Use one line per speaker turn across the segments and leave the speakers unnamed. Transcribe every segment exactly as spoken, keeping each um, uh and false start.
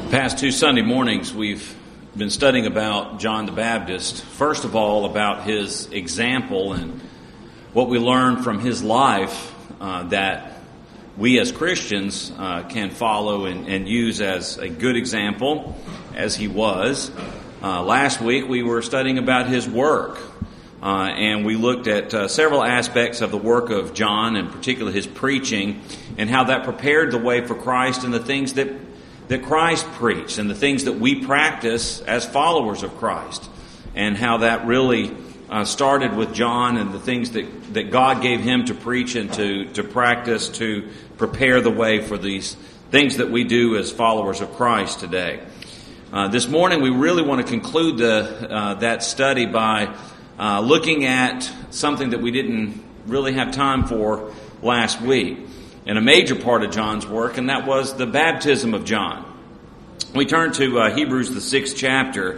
The past two Sunday mornings we've been studying about John the Baptist. First of all, about his example and what we learn from his life uh, that we as Christians uh, can follow and, and use as a good example, as he was. Uh, last week we were studying about his work, uh, and we looked at uh, several aspects of the work of John, in particular his preaching, and how that prepared the way for Christ and the things that that Christ preached and the things that we practice as followers of Christ, and how that really uh, started with John and the things that, that God gave him to preach and to, to practice to prepare the way for these things that we do as followers of Christ today. Uh, this morning we really want to conclude the, uh, that study by uh, looking at something that we didn't really have time for last week, and a major part of John's work, and that was the baptism of John. We turn to uh, Hebrews, the sixth chapter,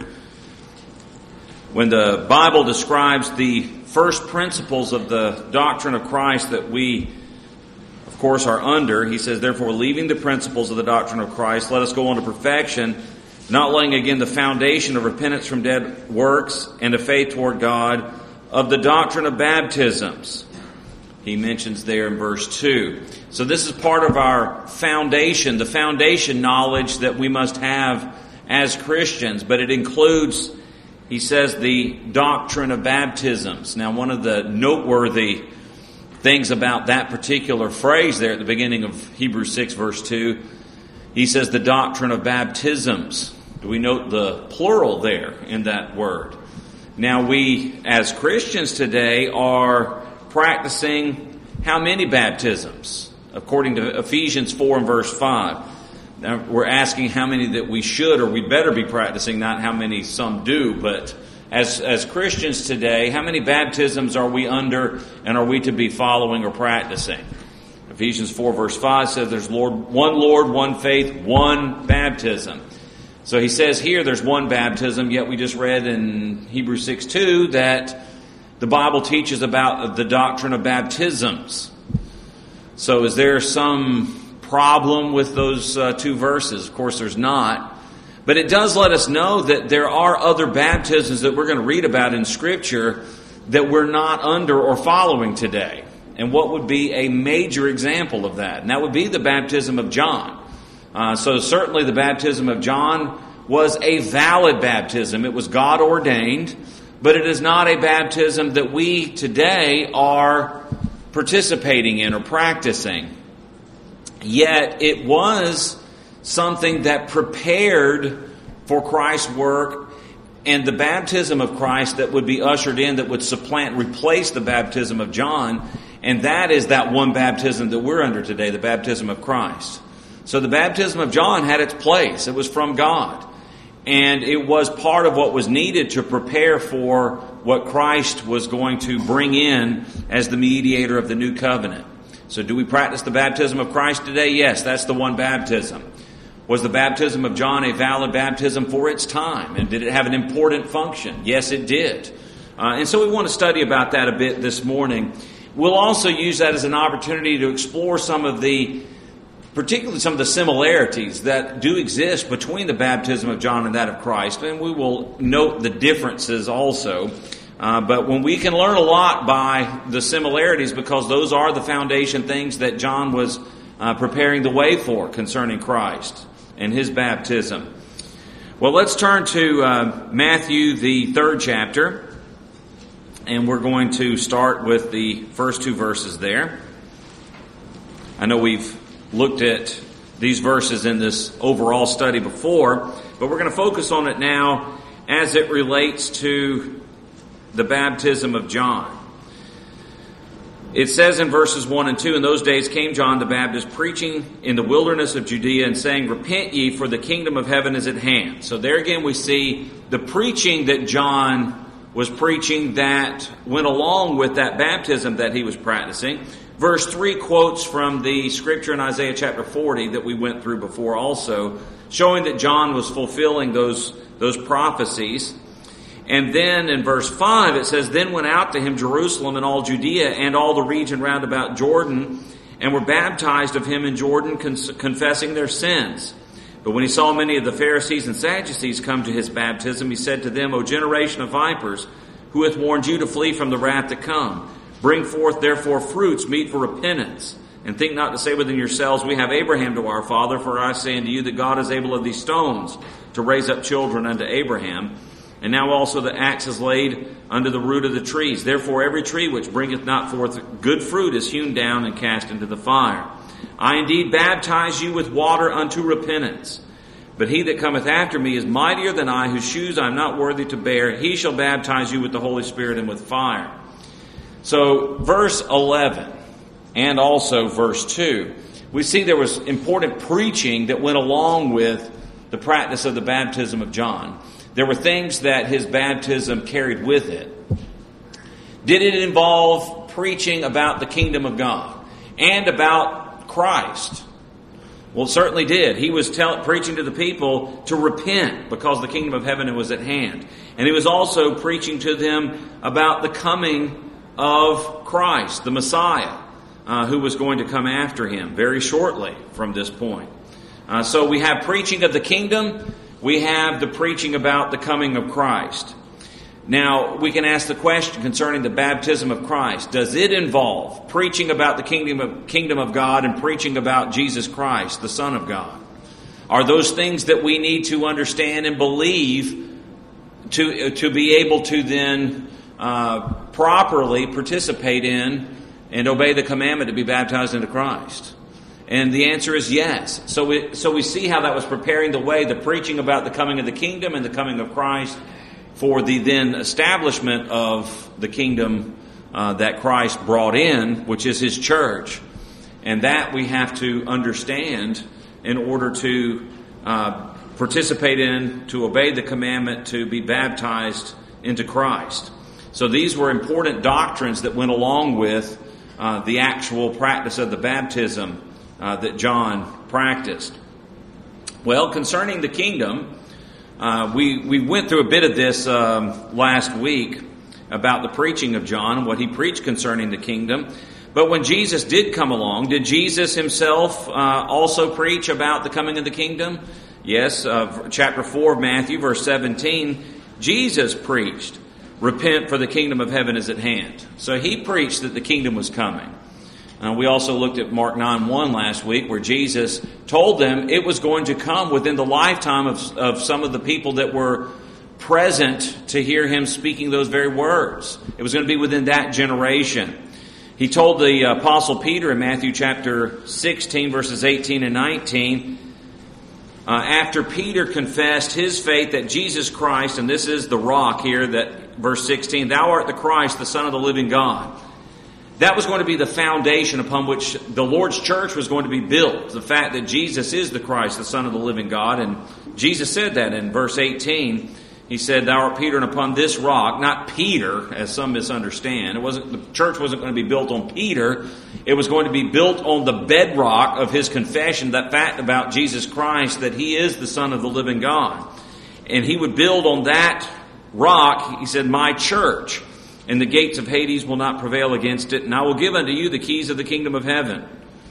when the Bible describes the first principles of the doctrine of Christ that we, of course, are under. He says, therefore, leaving the principles of the doctrine of Christ, let us go on to perfection, not laying again the foundation of repentance from dead works and of faith toward God, of the doctrine of baptisms. He mentions there in verse two. So this is part of our foundation, the foundation knowledge that we must have as Christians. But it includes, he says, the doctrine of baptisms. Now, one of the noteworthy things about that particular phrase there at the beginning of Hebrews six, verse two, he says the doctrine of baptisms. Do we note the plural there in that word? Now, we as Christians today are practicing how many baptisms? According to Ephesians four and verse five. Now, we're asking how many that we should or we better be practicing, not how many some do. But as, as Christians today, how many baptisms are we under and are we to be following or practicing? Ephesians four verse five says there's Lord, one Lord, one faith, one baptism. So he says here there's one baptism, yet we just read in Hebrews six two that the Bible teaches about the doctrine of baptisms. So is there some problem with those uh, two verses? Of course there's not. But it does let us know that there are other baptisms that we're going to read about in Scripture that we're not under or following today. And what would be a major example of that? And that would be the baptism of John. Uh, so certainly the baptism of John was a valid baptism. It was God ordained. But it is not a baptism that we today are participating in or practicing. Yet it was something that prepared for Christ's work and the baptism of Christ that would be ushered in, that would supplant, replace the baptism of John. And that is that one baptism that we're under today, the baptism of Christ. So the baptism of John had its place. It was from God. And it was part of what was needed to prepare for what Christ was going to bring in as the mediator of the new covenant. So do we practice the baptism of Christ today? Yes, that's the one baptism. Was the baptism of John a valid baptism for its time? And did it have an important function? Yes, it did. Uh, and so we want to study about that a bit this morning. We'll also use that as an opportunity to explore some of the particularly some of the similarities that do exist between the baptism of John and that of Christ. And we will note the differences also. Uh, but when we can learn a lot by the similarities, because those are the foundation things that John was uh, preparing the way for concerning Christ and his baptism. Well, let's turn to uh, Matthew, the third chapter. And we're going to start with the first two verses there. I know we've looked at these verses in this overall study before, but we're going to focus on it now as it relates to the baptism of John. It says in verses one and two, in those days came John the Baptist preaching in the wilderness of Judea and saying, repent ye, for the kingdom of heaven is at hand. So there again we see the preaching that John was preaching that went along with that baptism that he was practicing. Verse three quotes from the scripture in Isaiah chapter forty that we went through before also, showing that John was fulfilling those, those prophecies. And then in verse five it says, then went out to him Jerusalem and all Judea and all the region round about Jordan, and were baptized of him in Jordan, confessing their sins. But when he saw many of the Pharisees and Sadducees come to his baptism, he said to them, O generation of vipers, who hath warned you to flee from the wrath to come? Bring forth therefore fruits meet for repentance. And think not to say within yourselves, we have Abraham to our father, for I say unto you that God is able of these stones to raise up children unto Abraham. And now also the axe is laid under the root of the trees. Therefore every tree which bringeth not forth good fruit is hewn down and cast into the fire. I indeed baptize you with water unto repentance. But he that cometh after me is mightier than I, whose shoes I am not worthy to bear. He shall baptize you with the Holy Spirit and with fire. So verse eleven and also verse two, we see there was important preaching that went along with the practice of the baptism of John. There were things that his baptism carried with it. Did it involve preaching about the kingdom of God and about Christ? Well, it certainly did. He was tell, preaching to the people to repent because the kingdom of heaven was at hand. And he was also preaching to them about the coming of Christ, the Messiah, uh, who was going to come after him very shortly from this point. Uh, so we have preaching of the kingdom. We have the preaching about the coming of Christ. Now, we can ask the question concerning the baptism of Christ. Does it involve preaching about the kingdom of, kingdom of God and preaching about Jesus Christ, the Son of God? Are those things that we need to understand and believe to, to be able to then uh, properly participate in and obey the commandment to be baptized into Christ? And the answer is yes. So we, so we see how that was preparing the way, the preaching about the coming of the kingdom and the coming of Christ for the then establishment of the kingdom uh, that Christ brought in, which is his church. And that we have to understand in order to uh, participate in, to obey the commandment, to be baptized into Christ. So these were important doctrines that went along with uh, the actual practice of the baptism uh, that John practiced. Well, concerning the kingdom, Uh, we, we went through a bit of this um, last week about the preaching of John and what he preached concerning the kingdom. But when Jesus did come along, did Jesus himself uh, also preach about the coming of the kingdom? Yes, uh, chapter four of Matthew, verse seventeen, Jesus preached, repent for the kingdom of heaven is at hand. So he preached that the kingdom was coming. Uh, we also looked at Mark nine one last week, where Jesus told them it was going to come within the lifetime of, of some of the people that were present to hear him speaking those very words. It was going to be within that generation. He told the Apostle Peter in Matthew chapter sixteen, verses eighteen and nineteen, uh, after Peter confessed his faith that Jesus Christ, and this is the rock here, that verse sixteen, thou art the Christ, the Son of the living God. That was going to be the foundation upon which the Lord's church was going to be built. The fact that Jesus is the Christ, the Son of the living God. And Jesus said that in verse eighteen. He said, thou art Peter, and upon this rock, not Peter, as some misunderstand. It wasn't, the church wasn't going to be built on Peter. It was going to be built on the bedrock of his confession, that fact about Jesus Christ, that he is the Son of the living God. And he would build on that rock, he said, my church. And the gates of Hades will not prevail against it. And I will give unto you the keys of the kingdom of heaven.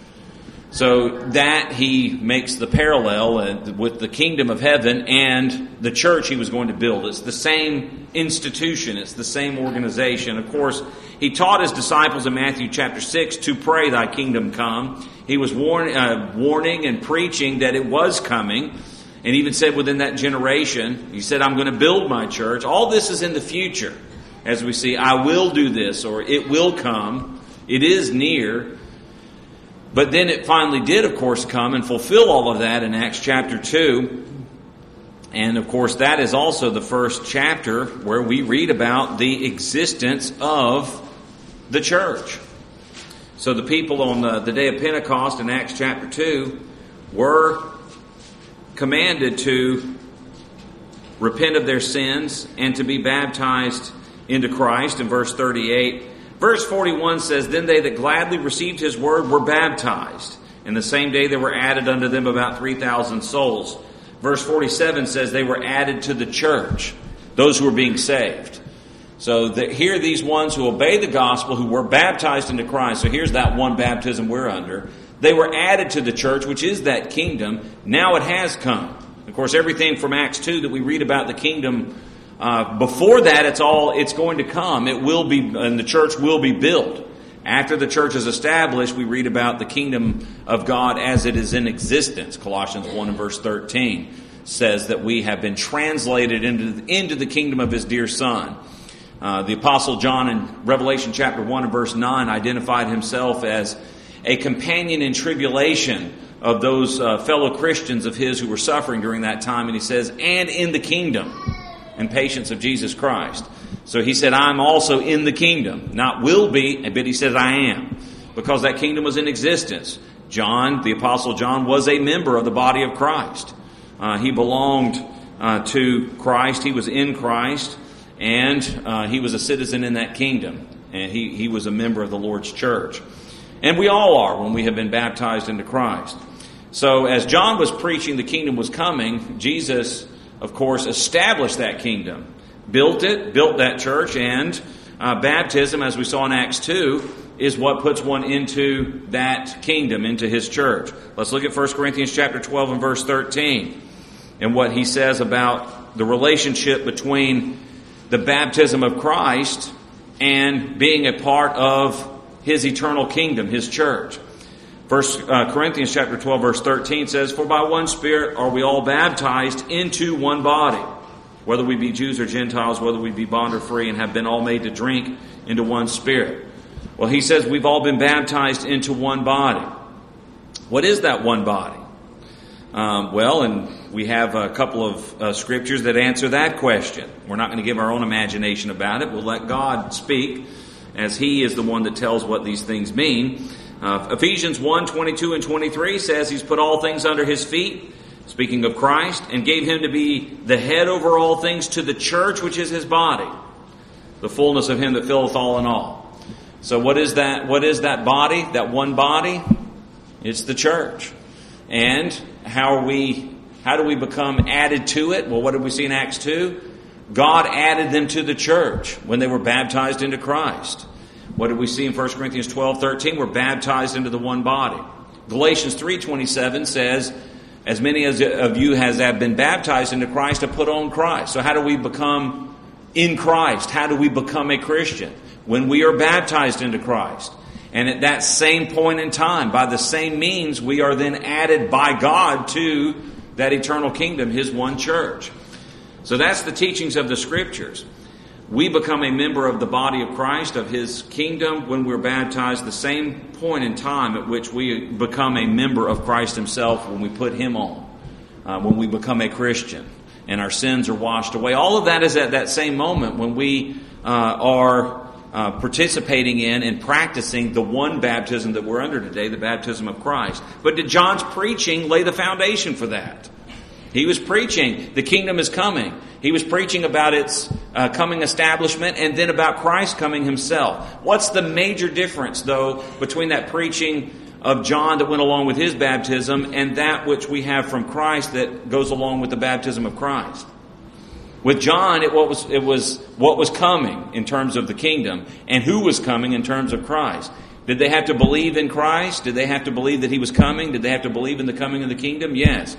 So that he makes the parallel with the kingdom of heaven and the church he was going to build. It's the same institution. It's the same organization. Of course, he taught his disciples in Matthew chapter six to pray, thy kingdom come. He was warn, uh, warning and preaching that it was coming. And even said within that generation, he said, I'm going to build my church. All this is in the future. As we see, I will do this, or it will come. It is near. But then it finally did, of course, come and fulfill all of that in Acts chapter two. And, of course, that is also the first chapter where we read about the existence of the church. So the people on the, the day of Pentecost in Acts chapter two were commanded to repent of their sins and to be baptized into Christ in verse thirty-eight. Verse forty-one says, then they that gladly received his word were baptized. And the same day there were added unto them about three thousand souls. Verse forty-seven says they were added to the church, those who were being saved. So that here are these ones who obey the gospel, who were baptized into Christ. So here's that one baptism we're under. They were added to the church, which is that kingdom. Now it has come. Of course, everything from Acts two that we read about the kingdom, uh, before that, it's all, it's going to come. It will be, and the church will be built. After the church is established, we read about the kingdom of God as it is in existence. Colossians one and verse thirteen says that we have been translated into, into the kingdom of His dear Son. Uh, the Apostle John in Revelation chapter one and verse nine identified himself as a companion in tribulation of those uh, fellow Christians of his who were suffering during that time. And he says, and in the kingdom and patience of Jesus Christ. So he said, I'm also in the kingdom. Not will be, but he said, I am. Because that kingdom was in existence. John, the Apostle John, was a member of the body of Christ. Uh, he belonged uh, to Christ. He was in Christ. And uh, he was a citizen in that kingdom. And he, he was a member of the Lord's church. And we all are when we have been baptized into Christ. So as John was preaching the kingdom was coming, Jesus, of course, established that kingdom. Built it, built that church, and uh, baptism, as we saw in Acts two, is what puts one into that kingdom, into His church. Let's look at First Corinthians chapter twelve and verse thirteen, and what he says about the relationship between the baptism of Christ and being a part of His eternal kingdom, His church. First uh, Corinthians chapter twelve verse thirteen says, for by one Spirit are we all baptized into one body, whether we be Jews or Gentiles, whether we be bond or free, and have been all made to drink into one Spirit. Well, he says we've all been baptized into one body. What is that one body? Um, well, and we have a couple of uh, scriptures that answer that question. We're not going to give our own imagination about it. We'll let God speak, as He is the one that tells what these things mean. Uh, Ephesians one, twenty-two and twenty-three says He's put all things under His feet, speaking of Christ, and gave Him to be the head over all things to the church, which is His body, the fullness of Him that filleth all in all. So what is that? What is that body? That one body? It's the church. And how are we? How do we become added to it? Well, what did we see in Acts two? God added them to the church when they were baptized into Christ. What did we see in First Corinthians twelve, thirteen? We're baptized into the one body. Galatians three twenty-seven says, as many as of you as have been baptized into Christ have put on Christ. So how do we become in Christ? How do we become a Christian? When we are baptized into Christ. And at that same point in time, by the same means, we are then added by God to that eternal kingdom, His one church. So that's the teachings of the Scriptures. We become a member of the body of Christ, of His kingdom, when we're baptized, the same point in time at which we become a member of Christ Himself when we put Him on, uh, when we become a Christian and our sins are washed away. All of that is at that same moment when we uh, are uh, participating in and practicing the one baptism that we're under today, the baptism of Christ. But did John's preaching lay the foundation for that? He was preaching the kingdom is coming. He was preaching about its uh, coming establishment and then about Christ coming Himself. What's the major difference, though, between that preaching of John that went along with his baptism and that which we have from Christ that goes along with the baptism of Christ? With John, it, what was, it was what was coming in terms of the kingdom and who was coming in terms of Christ. Did they have to believe in Christ? Did they have to believe that He was coming? Did they have to believe in the coming of the kingdom? Yes.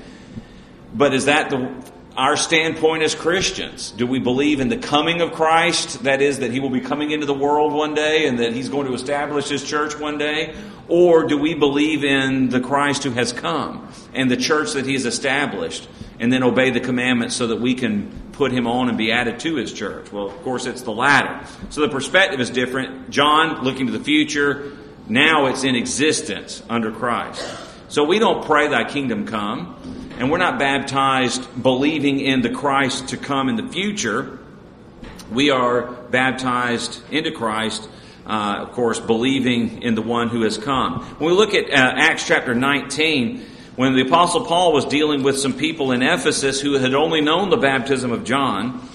But is that the, our standpoint as Christians? Do we believe in the coming of Christ? That is, that He will be coming into the world one day and that He's going to establish His church one day? Or do we believe in the Christ who has come and the church that He has established and then obey the commandments so that we can put Him on and be added to His church? Well, of course, it's the latter. So the perspective is different. John, looking to the future, now it's in existence under Christ. So we don't pray, Thy kingdom come. And we're not baptized believing in the Christ to come in the future. We are baptized into Christ, uh, of course, believing in the one who has come. When we look at uh, Acts chapter nineteen, when the Apostle Paul was dealing with some people in Ephesus who had only known the baptism of John,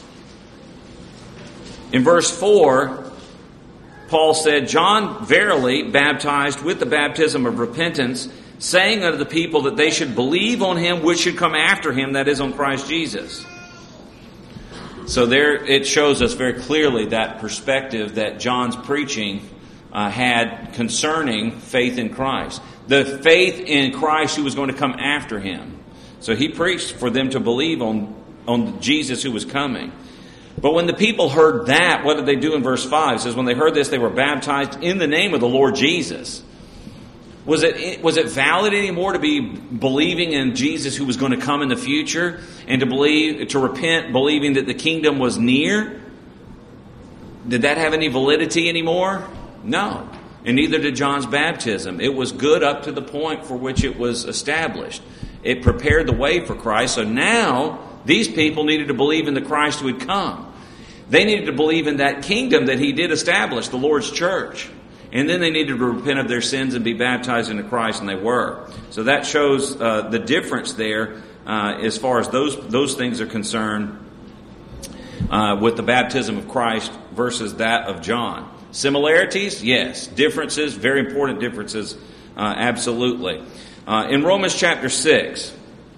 in verse four, Paul said, John verily baptized with the baptism of repentance, saying unto the people that they should believe on Him which should come after Him, that is, on Christ Jesus. So there it shows us very clearly that perspective that John's preaching uh, had concerning faith in Christ. the faith in Christ who was going to come after him. So he preached for them to believe on, on Jesus who was coming. But when the people heard that, what did they do in verse five? It says, when they heard this, they were baptized in the name of the Lord Jesus. Was it, was it valid anymore to be believing in Jesus who was going to come in the future, and to believe, to repent, believing that the kingdom was near? Did that have any validity anymore? No. And neither did John's baptism. It was good up to the point for which it was established. It prepared the way for Christ. So now these people needed to believe in the Christ who had come. They needed to believe in that kingdom that he did establish, the Lord's church. And then they needed to repent of their sins and be baptized into Christ, and they were. So that shows uh, the difference there uh, as far as those those things are concerned uh, with the baptism of Christ versus that of John. Similarities? Yes. Differences? Very important differences. Uh, absolutely. Uh, in Romans chapter six,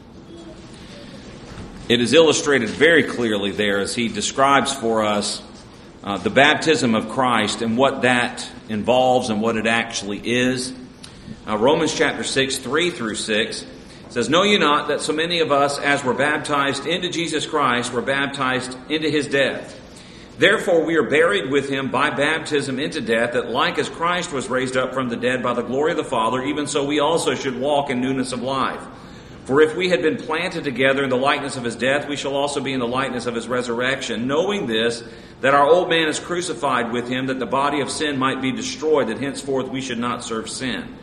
it is illustrated very clearly there as he describes for us uh, the baptism of Christ and what that involves and what it actually is. Uh, Romans chapter six, three through six says, "Know ye not that so many of us as were baptized into Jesus Christ were baptized into his death? Therefore we are buried with him by baptism into death, that like as Christ was raised up from the dead by the glory of the Father, even so we also should walk in newness of life. For if we had been planted together in the likeness of his death, we shall also be in the likeness of his resurrection, knowing this, that our old man is crucified with him, that the body of sin might be destroyed, that henceforth we should not serve sin."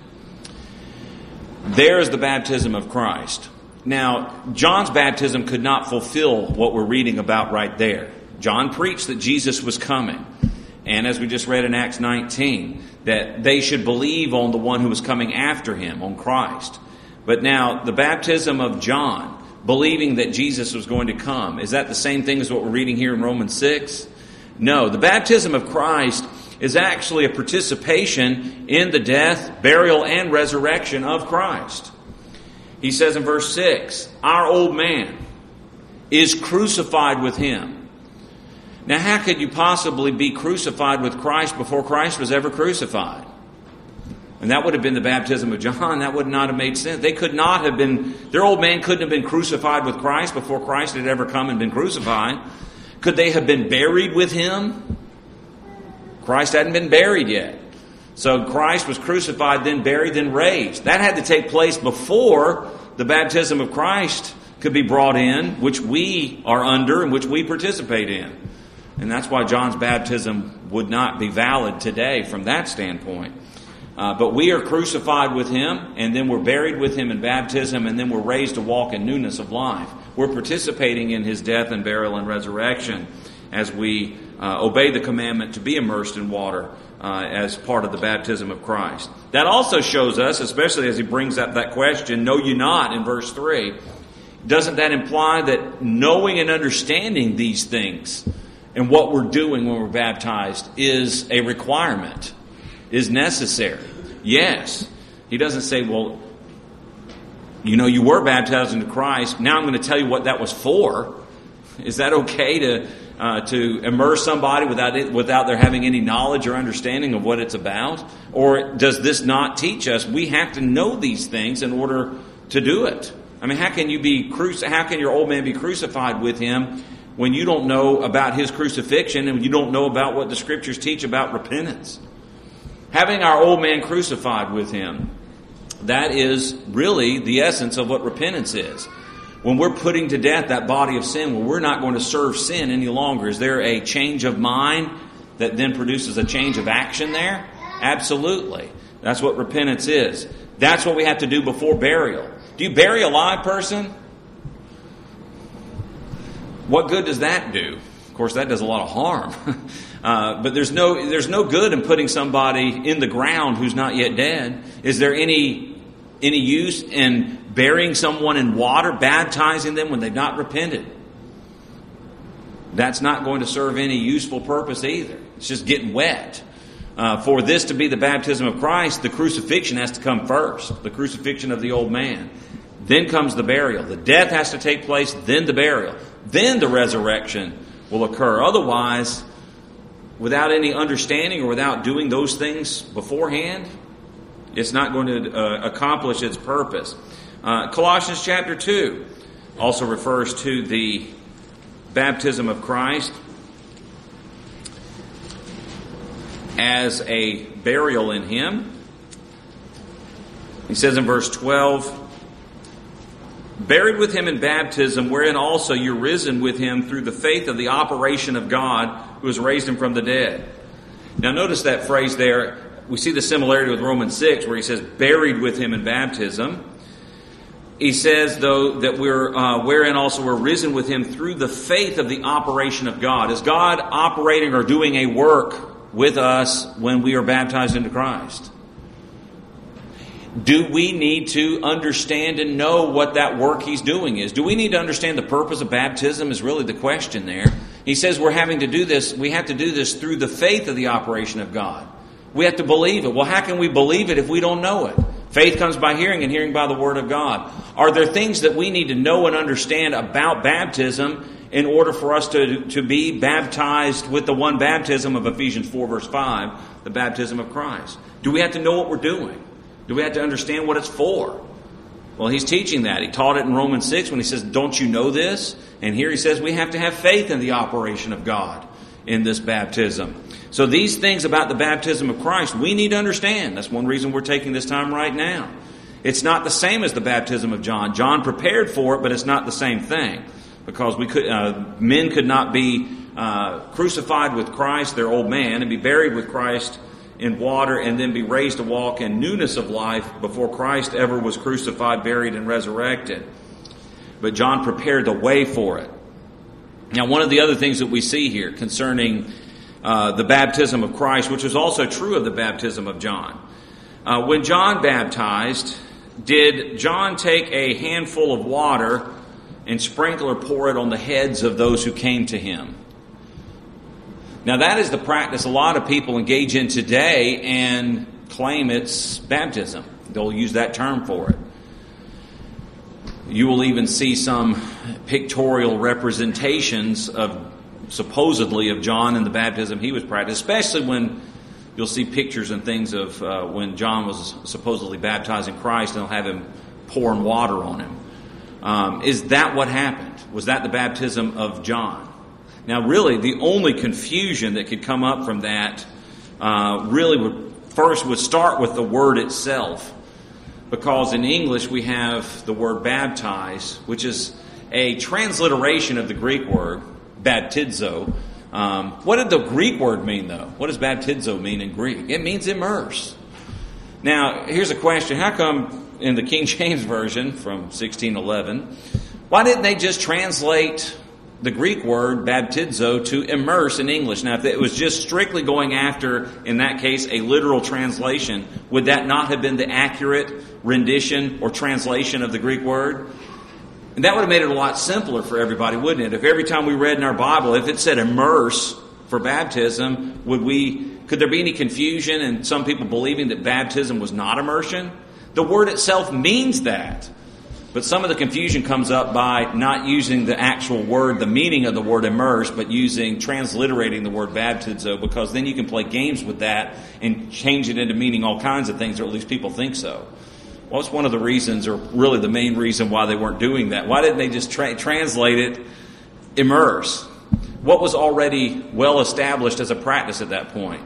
There is the baptism of Christ. Now, John's baptism could not fulfill what we're reading about right there. John preached that Jesus was coming. And as we just read in Acts nineteen, that they should believe on the one who was coming after him, on Christ. But now, the baptism of John, believing that Jesus was going to come, is that the same thing as what we're reading here in Romans six? No, the baptism of Christ is actually a participation in the death, burial, and resurrection of Christ. He says in verse six, "Our old man is crucified with him." Now, how could you possibly be crucified with Christ before Christ was ever crucified? And that would have been the baptism of John. That would not have made sense. They could not have been, their old man couldn't have been crucified with Christ before Christ had ever come and been crucified. Could they have been buried with him? Christ hadn't been buried yet. So Christ was crucified, then buried, then raised. That had to take place before the baptism of Christ could be brought in, which we are under and which we participate in. And that's why John's baptism would not be valid today from that standpoint. Uh, but we are crucified with him, and then we're buried with him in baptism, and then we're raised to walk in newness of life. We're participating in his death and burial and resurrection as we uh, obey the commandment to be immersed in water uh, as part of the baptism of Christ. That also shows us, especially as he brings up that question, "Know ye not," in verse three, doesn't that imply that knowing and understanding these things and what we're doing when we're baptized is a requirement? Is necessary? Yes. He doesn't say, well, you know, you were baptized into Christ. Now I'm going to tell you what that was for. Is that okay to uh, to immerse somebody without it, without their having any knowledge or understanding of what it's about? Or does this not teach us we have to know these things in order to do it? I mean, how can you be cruci- How can your old man be crucified with him when you don't know about his crucifixion and you don't know about what the Scriptures teach about repentance? Having our old man crucified with him, that is really the essence of what repentance is. When we're putting to death that body of sin, when we're not going to serve sin any longer, is there a change of mind that then produces a change of action there? Absolutely. That's what repentance is. That's what we have to do before burial. Do you bury a live person? What good does that do? Of course, that does a lot of harm. uh, but there's no there's no good in putting somebody in the ground who's not yet dead. Is there any any use in burying someone in water, baptizing them when they've not repented? That's not going to serve any useful purpose either. It's just getting wet. Uh, for this to be the baptism of Christ, the crucifixion has to come first. The crucifixion of the old man. Then comes the burial. The death has to take place, then the burial. Then the resurrection will occur. Otherwise, without any understanding or without doing those things beforehand, It's not going to uh, accomplish its purpose. Uh, Colossians chapter two also refers to the baptism of Christ as a burial in Him. He says in verse twelve, buried with Him in baptism, wherein also you're risen with Him through the faith of the operation of God, who has raised Him from the dead. Now notice that phrase there. We see the similarity with Romans six, where he says, buried with Him in baptism. He says, though, that we're, uh, wherein also we're risen with Him through the faith of the operation of God. Is God operating or doing a work with us when we are baptized into Christ? Do we need to understand and know what that work He's doing is? Do we need to understand the purpose of baptism is really the question there. He says we're having to do this, we have to do this through the faith of the operation of God. We have to believe it. Well, how can we believe it if we don't know it? Faith comes by hearing, and hearing by the Word of God. Are there things that we need to know and understand about baptism in order for us to, to be baptized with the one baptism of Ephesians four verse five, the baptism of Christ? Do we have to know what we're doing? Do we have to understand what it's for? Well, he's teaching that. He taught it in Romans six when he says, don't you know this? And here he says we have to have faith in the operation of God in this baptism. So these things about the baptism of Christ, we need to understand. That's one reason we're taking this time right now. It's not the same as the baptism of John. John prepared for it, but it's not the same thing. Because we could, uh, men could not be uh, crucified with Christ, their old man, and be buried with Christ in water and then be raised to walk in newness of life before Christ ever was crucified, buried, and resurrected. But John prepared the way for it. Now, one of the other things that we see here concerning uh, the baptism of Christ, which is also true of the baptism of John. Uh, when John baptized, did John take a handful of water and sprinkle or pour it on the heads of those who came to him? Now, that is the practice a lot of people engage in today and claim it's baptism. They'll use that term for it. You will even see some pictorial representations of supposedly of John and the baptism he was practicing, especially when you'll see pictures and things of uh, when John was supposedly baptizing Christ, and they'll have him pouring water on him. Um, is that what happened? Was that the baptism of John? Now, really, the only confusion that could come up from that uh, really would first would start with the word itself. Because in English we have the word baptize, which is a transliteration of the Greek word, baptizo. Um, what did the Greek word mean, though? What does baptizo mean in Greek? It means immerse. Now, here's a question. How come in the King James Version from sixteen eleven, why didn't they just translate the Greek word baptizo to immerse in English? Now, if it was just strictly going after, in that case, a literal translation, would that not have been the accurate rendition or translation of the Greek word? And that would have made it a lot simpler for everybody, wouldn't it? If every time we read in our Bible, if it said immerse for baptism, would we, could there be any confusion and some people believing that baptism was not immersion? The word itself means that. But some of the confusion comes up by not using the actual word, the meaning of the word immerse, but using, transliterating the word baptizo, because then you can play games with that and change it into meaning all kinds of things, or at least people think so. Well, it's one of the reasons, or really the main reason why they weren't doing that. Why didn't they just tra- translate it immerse? What was already well established as a practice at that point?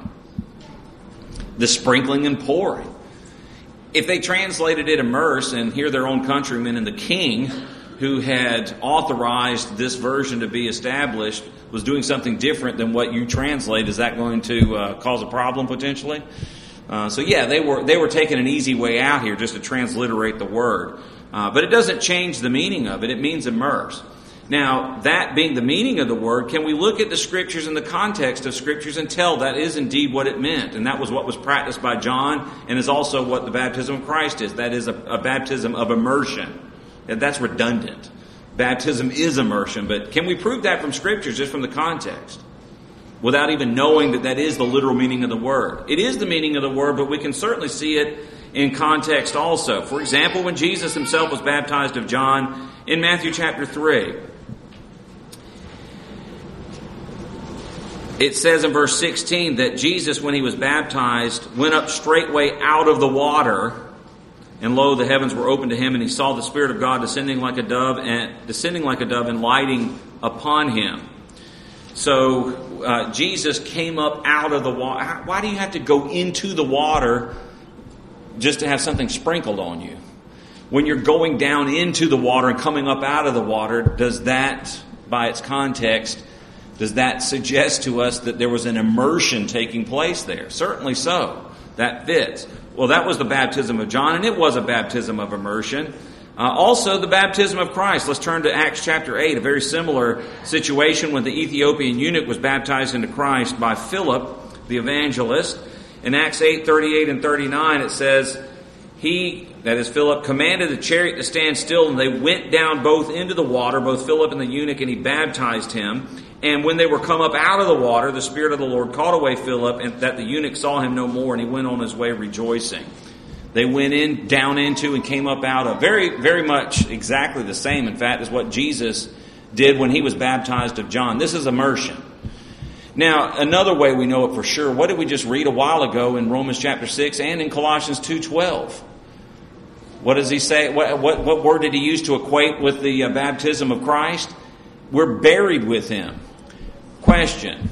The sprinkling and pouring. If they translated it immerse, and here their own countrymen and the king who had authorized this version to be established was doing something different than what you translate, is that going to uh, cause a problem potentially? Uh, so yeah, they were they were taking an easy way out here just to transliterate the word. Uh, but it doesn't change the meaning of it. It means immerse. Now, that being the meaning of the word, can we look at the Scriptures and the context of Scriptures and tell that is indeed what it meant? And that was what was practiced by John, and is also what the baptism of Christ is. That is a, a baptism of immersion. And that's redundant. Baptism is immersion, but can we prove that from Scriptures, just from the context, without even knowing that that is the literal meaning of the word? It is the meaning of the word, but we can certainly see it in context also. For example, when Jesus himself was baptized of John in Matthew chapter three. it says in verse sixteen that Jesus, when he was baptized, went up straightway out of the water, and lo, the heavens were opened to him, and he saw the Spirit of God descending like a dove, and descending like a dove, and lighting upon him. So uh, Jesus came up out of the water. Why do you have to go into the water just to have something sprinkled on you? When you're going down into the water and coming up out of the water, does that, by its context, does that suggest to us that there was an immersion taking place there? Certainly so. That fits. Well, that was the baptism of John, and it was a baptism of immersion. Uh, also, the baptism of Christ. Let's turn to Acts chapter eight, a very similar situation when the Ethiopian eunuch was baptized into Christ by Philip, the evangelist. In Acts eight, thirty-eight and thirty-nine, it says, He, that is Philip, commanded the chariot to stand still, and they went down both into the water, both Philip and the eunuch, and he baptized him. And when they were come up out of the water, the Spirit of the Lord called away Philip, and that the eunuch saw him no more, and he went on his way rejoicing. They went in, down into, and came up out of. Very, very much exactly the same, in fact, as what Jesus did when he was baptized of John. This is immersion. Now, another way we know it for sure, what did we just read a while ago in Romans chapter six and in Colossians two twelve? What does he say? What, what, what word did he use to equate with the uh, baptism of Christ? We're buried with him. Question.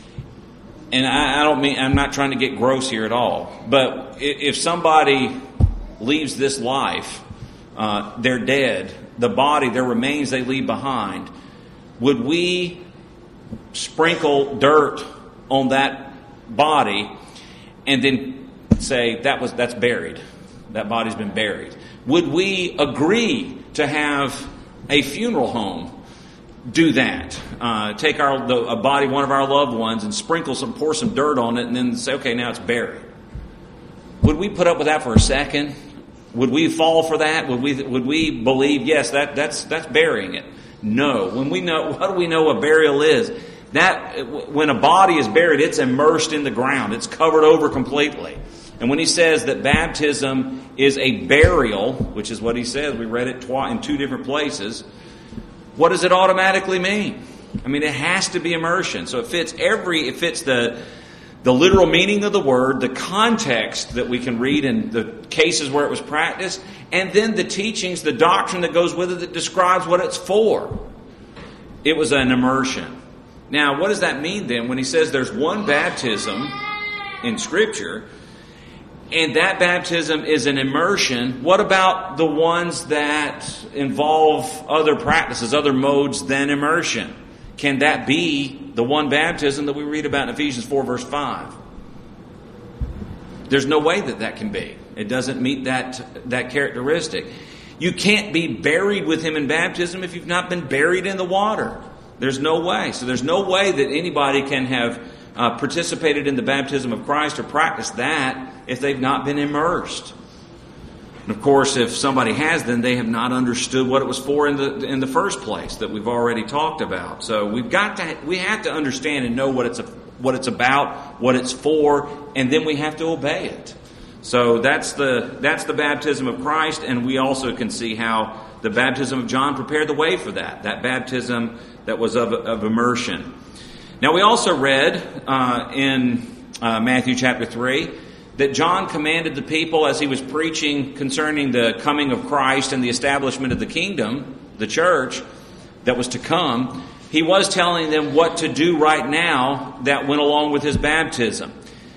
And I, I don't mean, I'm not trying to get gross here at all. But if somebody leaves this life, uh, they're dead. The body, their remains they leave behind. Would we sprinkle dirt on that body and then say that was that's buried? That body's been buried. Would we agree to have a funeral home do that? Uh, take our the, a body, one of our loved ones, and sprinkle some, pour some dirt on it, and then say, okay, now it's buried. Would we put up with that for a second? Would we fall for that? Would we would we believe, yes, that that's that's burying it? No. When we know, what do we know a burial is? That when a body is buried, it's immersed in the ground. It's covered over completely. And when he says that baptism is a burial, which is what he says, we read it twice in two different places. What does it automatically mean? I mean, it has to be immersion. So it fits every, it fits the the literal meaning of the word, the context that we can read in the cases where it was practiced, and then the teachings, the doctrine that goes with it that describes what it's for. It was an immersion. Now, what does that mean then when he says there's one baptism in Scripture, and that baptism is an immersion? What about the ones that involve other practices, other modes than immersion? Can that be the one baptism that we read about in Ephesians four verse five? There's no way that that can be. It doesn't meet that, that characteristic. You can't be buried with him in baptism if you've not been buried in the water. There's no way. So there's no way that anybody can have uh, participated in the baptism of Christ or practiced that if they've not been immersed. And of course, if somebody has, then they have not understood what it was for in the in the first place that we've already talked about. So we've got to we have to understand and know what it's a, what it's about, what it's for, and then we have to obey it. So that's the that's the baptism of Christ, and we also can see how the baptism of John prepared the way for that. That baptism that was of, of immersion. Now we also read uh, in uh, Matthew chapter three that John commanded the people as he was preaching concerning the coming of Christ and the establishment of the kingdom, the church that was to come. He was telling them what to do right now that went along with his baptism.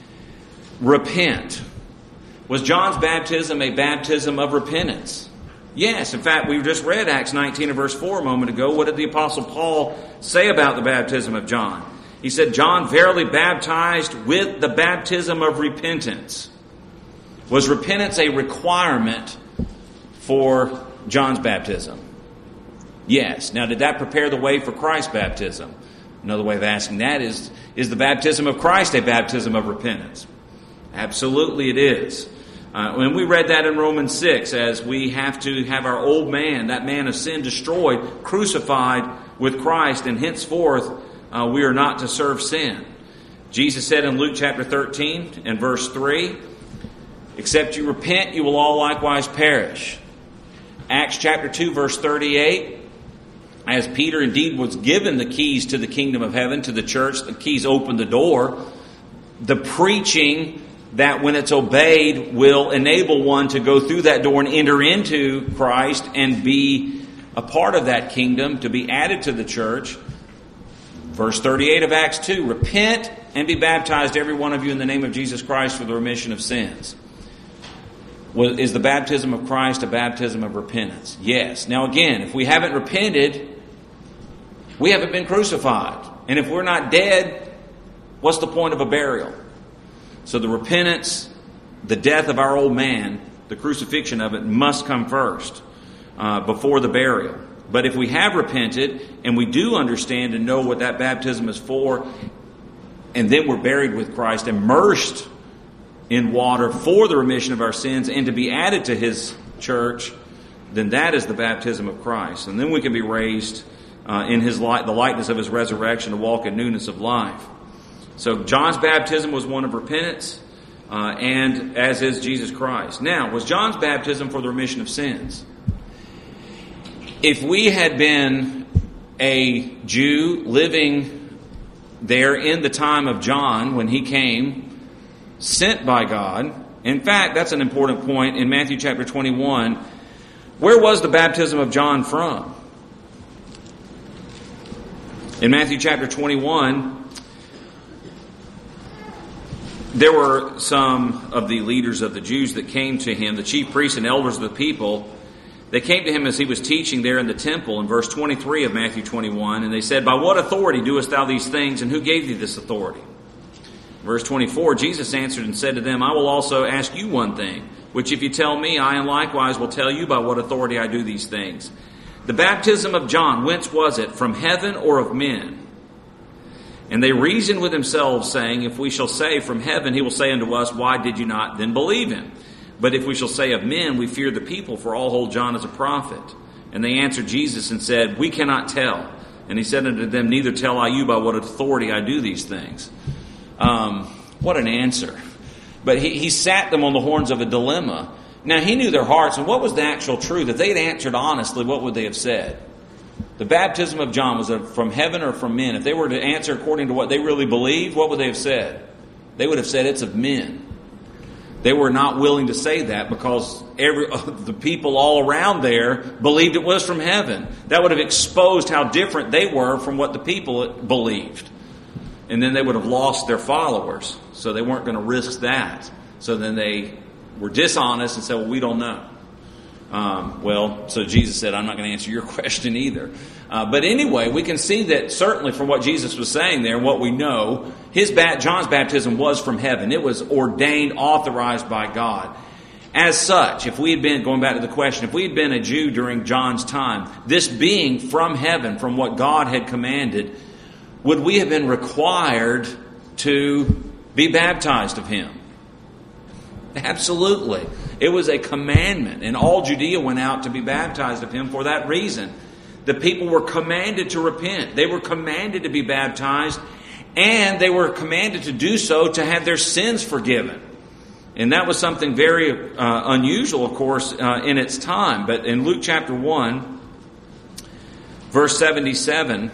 Repent. Was John's baptism a baptism of repentance? Yes. In fact, we just read Acts nineteen and verse four a moment ago. What did the Apostle Paul say about the baptism of John? He said, John verily baptized with the baptism of repentance. Was repentance a requirement for John's baptism? Yes. Now, did that prepare the way for Christ's baptism? Another way of asking that is, is the baptism of Christ a baptism of repentance? Absolutely it is. Uh, when we read that in Romans six, as we have to have our old man, that man of sin, destroyed, crucified with Christ, and henceforth uh, we are not to serve sin. Jesus said in Luke chapter thirteen and verse three, except you repent, you will all likewise perish. Acts chapter two verse thirty-eight, as Peter indeed was given the keys to the kingdom of heaven, to the church, the keys opened the door, the preaching that when it's obeyed will enable one to go through that door and enter into Christ and be a part of that kingdom, to be added to the church. Verse thirty-eight of Acts two, repent and be baptized, every one of you, in the name of Jesus Christ for the remission of sins. Well, is the baptism of Christ a baptism of repentance? Yes. Now again, if we haven't repented, we haven't been crucified. And if we're not dead, what's the point of a burial? So the repentance, the death of our old man, the crucifixion of it must come first uh, before the burial. But if we have repented and we do understand and know what that baptism is for, and then we're buried with Christ, immersed in water for the remission of our sins and to be added to His church, then that is the baptism of Christ. And then we can be raised uh, in His light, the likeness of His resurrection, to walk in newness of life. So John's baptism was one of repentance, uh, and as is Jesus Christ. Now, was John's baptism for the remission of sins? If we had been a Jew living there in the time of John when he came, sent by God. In fact, that's an important point in Matthew chapter twenty-one. Where was the baptism of John from? In Matthew chapter twenty-one, there were some of the leaders of the Jews that came to him, the chief priests and elders of the people. They came to him as he was teaching there in the temple in verse twenty-three of Matthew twenty-one, and they said, "By what authority doest thou these things, and who gave thee this authority?" Verse twenty-four, Jesus answered and said to them, "I will also ask you one thing, which if you tell me, I and likewise will tell you by what authority I do these things. The baptism of John, whence was it, from heaven or of men?" And they reasoned with themselves, saying, "If we shall say from heaven, he will say unto us, why did you not then believe him? But if we shall say of men, we fear the people, for all hold John as a prophet." And they answered Jesus and said, "We cannot tell." And he said unto them, "Neither tell I you by what authority I do these things." Um, what an answer. But he, he sat them on the horns of a dilemma. Now, he knew their hearts, and what was the actual truth? If they had answered honestly, what would they have said? The baptism of John, was it from heaven or from men? If they were to answer according to what they really believed, what would they have said? They would have said it's of men. They were not willing to say that because every the people all around there believed it was from heaven. That would have exposed how different they were from what the people believed. And then they would have lost their followers. So they weren't going to risk that. So then they were dishonest and said, "Well, we don't know." Um, well, so Jesus said, "I'm not going to answer your question either." Uh, but anyway, we can see that certainly from what Jesus was saying there and what we know, his bat, John's baptism was from heaven. It was ordained, authorized by God. As such, if we had been, going back to the question, if we had been a Jew during John's time, this being from heaven, from what God had commanded, would we have been required to be baptized of him? Absolutely. It was a commandment, and all Judea went out to be baptized of him for that reason. The people were commanded to repent. They were commanded to be baptized, and they were commanded to do so to have their sins forgiven. And that was something very uh, unusual, of course, uh, in its time. But in Luke chapter one, verse seventy-seven,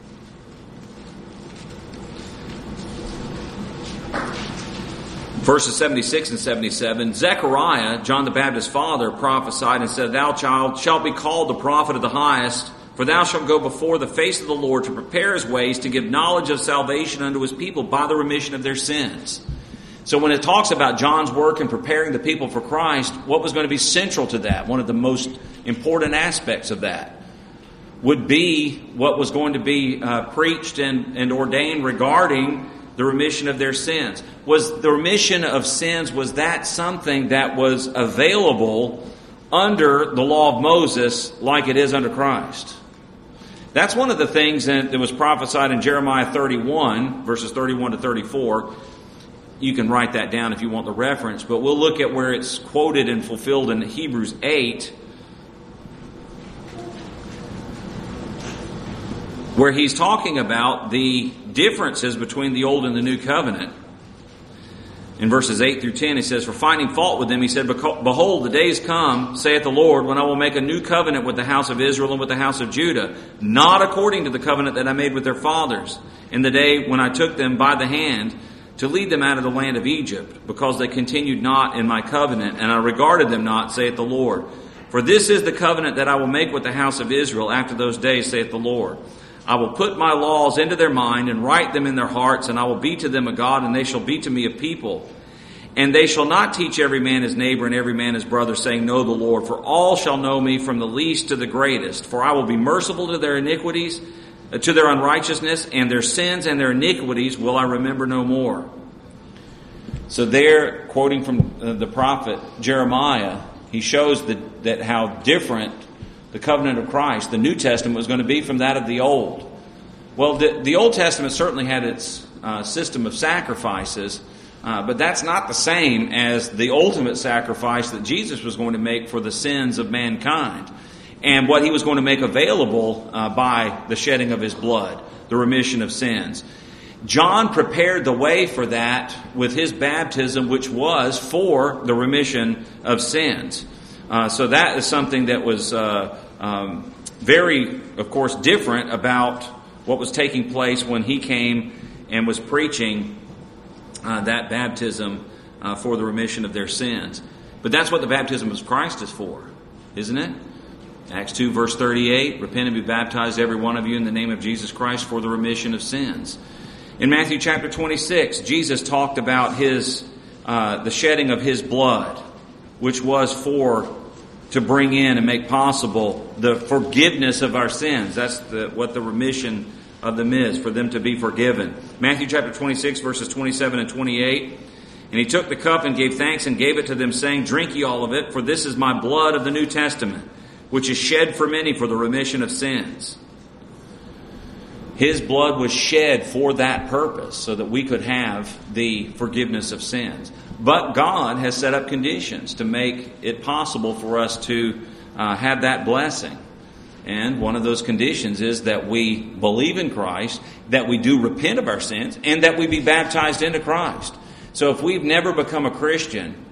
verses seventy-six and seventy-seven, Zechariah, John the Baptist's father, prophesied and said, "Thou, child, shalt be called the prophet of the highest, for thou shalt go before the face of the Lord to prepare his ways, to give knowledge of salvation unto his people by the remission of their sins." So when it talks about John's work in preparing the people for Christ, what was going to be central to that, one of the most important aspects of that, would be what was going to be uh, preached and, and ordained regarding the remission of their sins. Was the remission of sins, was that something that was available under the law of Moses like it is under Christ? That's one of the things that was prophesied in Jeremiah thirty-one, verses thirty-one to thirty-four. You can write that down if you want the reference, but we'll look at where it's quoted and fulfilled in Hebrews eight, where he's talking about the differences between the Old and the New Covenant. In verses eight through ten, he says, "For finding fault with them, he said, Behold, the days come, saith the Lord, when I will make a new covenant with the house of Israel and with the house of Judah, not according to the covenant that I made with their fathers, in the day when I took them by the hand to lead them out of the land of Egypt, because they continued not in my covenant, and I regarded them not, saith the Lord. For this is the covenant that I will make with the house of Israel after those days, saith the Lord. I will put my laws into their mind and write them in their hearts, and I will be to them a God, and they shall be to me a people. And they shall not teach every man his neighbor and every man his brother, saying, Know the Lord. For all shall know me, from the least to the greatest. For I will be merciful to their iniquities, uh, to their unrighteousness, and their sins and their iniquities will I remember no more." So there, quoting from uh, the prophet Jeremiah, he shows that, that how different the covenant of Christ, the New Testament, was going to be from that of the Old. Well, the, the Old Testament certainly had its uh, system of sacrifices, uh, but that's not the same as the ultimate sacrifice that Jesus was going to make for the sins of mankind, and what he was going to make available uh, by the shedding of his blood, the remission of sins. John prepared the way for that with his baptism, which was for the remission of sins. Uh, so that is something that was uh, um, very, of course, different about what was taking place when he came and was preaching uh, that baptism uh, for the remission of their sins. But that's what the baptism of Christ is for, isn't it? Acts two, verse thirty-eight, "Repent and be baptized, every one of you, in the name of Jesus Christ for the remission of sins." In Matthew chapter twenty-six, Jesus talked about his uh, the shedding of his blood, which was for to bring in and make possible the forgiveness of our sins. That's the, what the remission of them is, for them to be forgiven. Matthew chapter twenty-six, verses twenty-seven and twenty-eight. "And he took the cup and gave thanks and gave it to them, saying, Drink ye all of it, for this is my blood of the New Testament, which is shed for many for the remission of sins." His blood was shed for that purpose, so that we could have the forgiveness of sins. But God has set up conditions to make it possible for us to uh, have that blessing. And one of those conditions is that we believe in Christ, that we do repent of our sins, and that we be baptized into Christ. So if we've never become a Christian,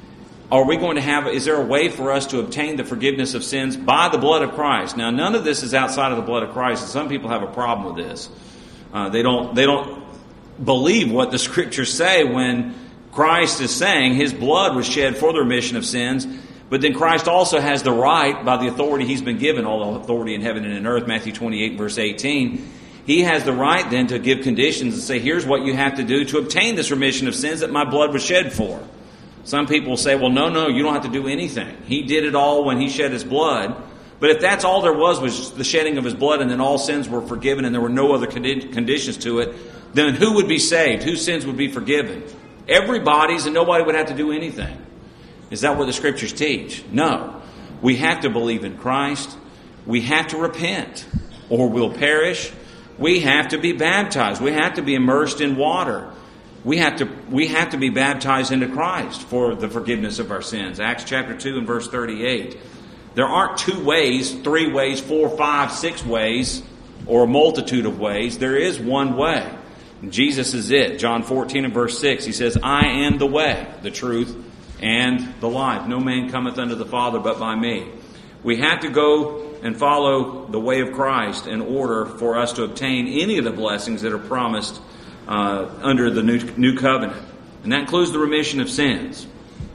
are we going to have, is there a way for us to obtain the forgiveness of sins by the blood of Christ? Now, none of this is outside of the blood of Christ, and some people have a problem with this. Uh, they don't, they don't believe what the Scriptures say when Christ is saying his blood was shed for the remission of sins, but then Christ also has the right, by the authority he's been given, all authority in heaven and in earth, Matthew twenty-eight, verse eighteen, he has the right then to give conditions and say, here's what you have to do to obtain this remission of sins that my blood was shed for. Some people will say, well, no, no, you don't have to do anything. He did it all when he shed his blood. But if that's all there was, was the shedding of his blood, and then all sins were forgiven and there were no other condi- conditions to it, then who would be saved? Whose sins would be forgiven? Everybody's, and nobody would have to do anything. Is that what the Scriptures teach? No. We have to believe in Christ. We have to repent, or we'll perish. We have to be baptized. We have to be immersed in water. We have to we have to be baptized into Christ for the forgiveness of our sins. Acts chapter two and verse thirty-eight. There aren't two ways, three ways, four, five, six ways, or a multitude of ways. There is one way. And Jesus is it. John fourteen and verse six, he says, I am the way, the truth, and the life. No man cometh unto the Father but by me. We have to go and follow the way of Christ in order for us to obtain any of the blessings that are promised Uh, under the new, new covenant. And that includes the remission of sins.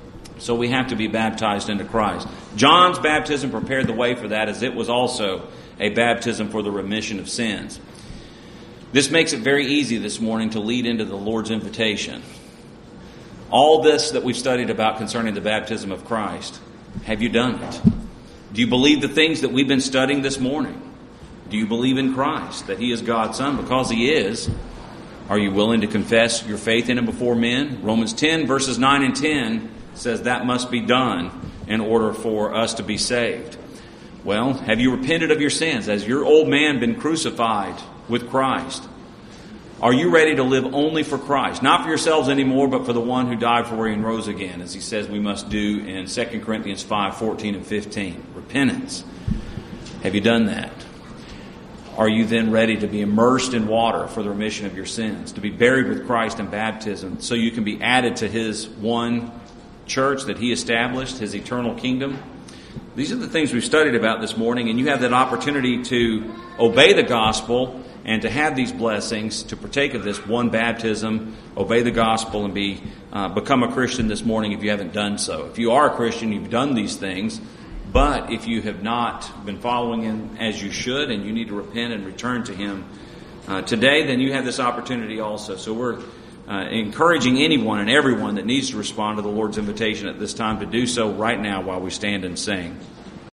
So we have to be baptized into Christ. John's baptism prepared the way for that, as it was also a baptism for the remission of sins. This makes it very easy this morning to lead into the Lord's invitation. All this that we've studied about concerning the baptism of Christ, have you done it? Do you believe the things that we've been studying this morning? Do you believe in Christ, that He is God's Son? Because He is. Are you willing to confess your faith in Him before men? Romans ten, verses nine and ten says that must be done in order for us to be saved. Well, have you repented of your sins? Has your old man been crucified with Christ? Are you ready to live only for Christ? Not for yourselves anymore, but for the one who died for you and rose again, as he says we must do in Second Corinthians five, fourteen and fifteen. Repentance. Have you done that? are you then ready to be immersed in water for the remission of your sins, to be buried with Christ in baptism so you can be added to His one church that He established, His eternal kingdom? These are the things we've studied about this morning, and you have that opportunity to obey the gospel and to have these blessings, to partake of this one baptism, obey the gospel, and be uh, become a Christian this morning if you haven't done so. If you are a Christian, you've done these things, but if you have not been following Him as you should and you need to repent and return to Him uh, today, then you have this opportunity also. So we're uh, encouraging anyone and everyone that needs to respond to the Lord's invitation at this time to do so right now while we stand and sing.